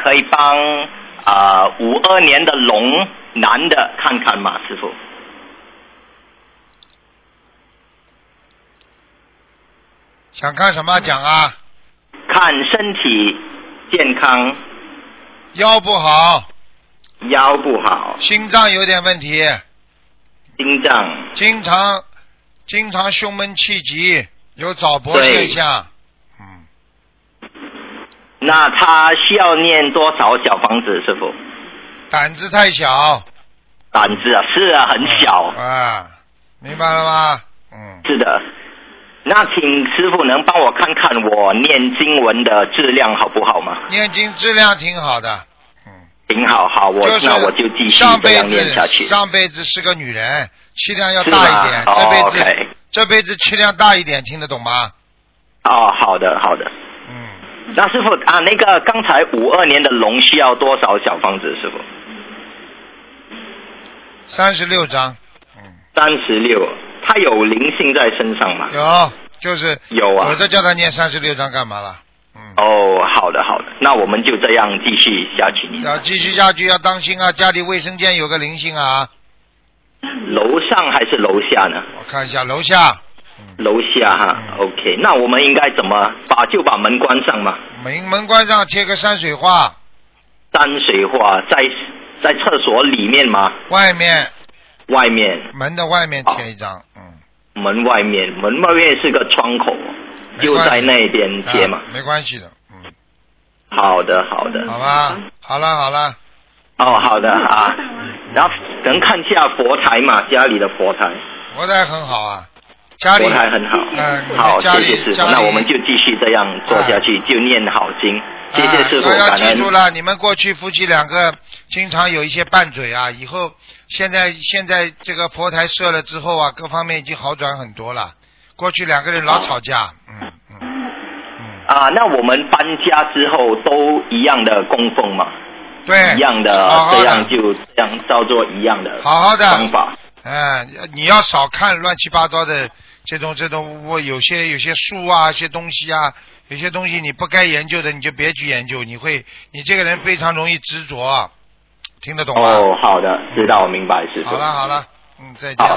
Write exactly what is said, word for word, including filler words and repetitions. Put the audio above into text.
可以帮啊五二年的龙男的看看吗，师傅？ 想看什么讲啊？ 看身体健康。 腰不好。 腰不好。 心脏有点问题。 心脏。 经常经常胸闷气急，有早搏现象。嗯。 那他需要念多少小房子，师傅？ 胆子太小。 胆子啊，是啊，很小。 嗯、啊，明白了吗？嗯。 是的。那请师傅能帮我看看我念经文的质量好不好吗？ 念经质量挺好的。嗯。 挺好，好，我、 就是、 那我就继续这样念下去。 上辈子是个女人，气量要大一点。这辈子、 哦 okay、 这辈子气量大一点，听得懂吗？ 哦，好的，好的。 嗯。 那师傅啊，那个刚才五二年的龙需要多少小房子，师傅？ 三十六张。嗯。 三十六，他有灵性在身上吗？ 有，就是有啊。 我这叫他念三十六张干嘛了？嗯。 哦，好的好的，那我们就这样继续下去。 要继续下去，要当心啊！家里卫生间有个灵性啊。 楼上还是楼下呢？ 我看一下楼下。 楼下哈、嗯、，OK， 那我们应该怎么把就把门关上吗？ 门门关上，贴个山水画。 山水画在在厕所里面吗？ 外面。 外面。 门的外面贴一张，嗯。 门外面，门外面是个窗口，就在那边贴嘛、 啊。没关系的，嗯。 好的，好的。 好吧，好了，好了。 哦，好的啊。然后能看下佛台嘛？家里的佛台。 佛台很好啊。家里佛台很好， 嗯， 好，谢谢师傅。那我们就继续这样做下去，就念好经。谢谢师傅， 要记住了，你们过去夫妻两个经常有一些拌嘴啊，以后现在现在这个佛台设了之后啊，各方面已经好转很多了。过去两个人老吵架，嗯嗯嗯。啊，那我们搬家之后都一样的供奉吗？ 对， 一样的， 好好的这样就这样照做一样的好好的方法。 哎，你要少看乱七八糟的。这种这种我有些有些书啊，一些东西啊，有些东西你不该研究的，你就别去研究。你会，你这个人非常容易执着，听得懂吗？ 哦，好的，知道，明白，师傅。 好了好了，嗯，再见。